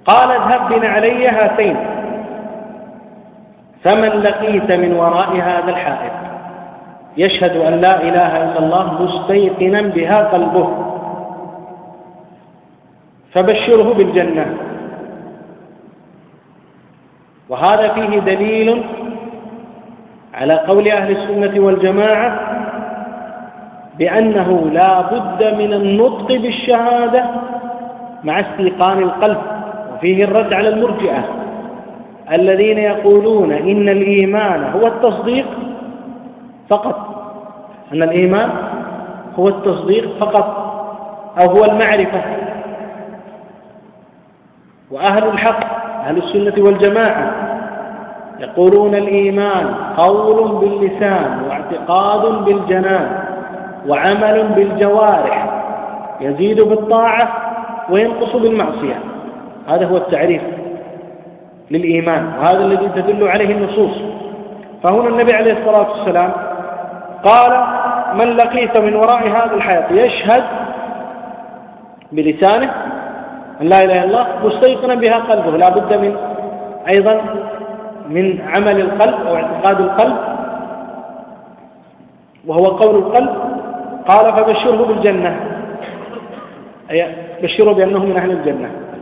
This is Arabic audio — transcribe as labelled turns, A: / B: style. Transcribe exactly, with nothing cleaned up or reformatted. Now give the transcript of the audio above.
A: قال اذهب بنعلي هاتين، فمن لقيت من وراء هذا الحائط يشهد أن لا إله إلا الله مستيقنا بها قلبه فبشره بالجنة. وهذا فيه دليل على قول أهل السنة والجماعة بأنه لا بد من النطق بالشهادة مع استيقان القلب، وفيه الرد على المرجئة الذين يقولون إن الإيمان هو التصديق فقط، أن الإيمان هو التصديق فقط أو هو المعرفة. وأهل الحق أهل السنة والجماعة يقولون الإيمان قول باللسان واعتقاد بالجنان وعمل بالجوارح، يزيد بالطاعة وينقص بالمعصية. هذا هو التعريف للإيمان، وهذا الذي تدل عليه النصوص. فهنا النبي عليه الصلاة والسلام قال من لقيت من وراء هذا الحائط يشهد بلسانه أن لا إله إلا الله مستيقنا بها قلبه، لا بد من أيضا من عمل القلب أو اعتقاد القلب وهو قول القلب. قال فبشره بالجنة، أي بشره بأنه من أهل الجنة.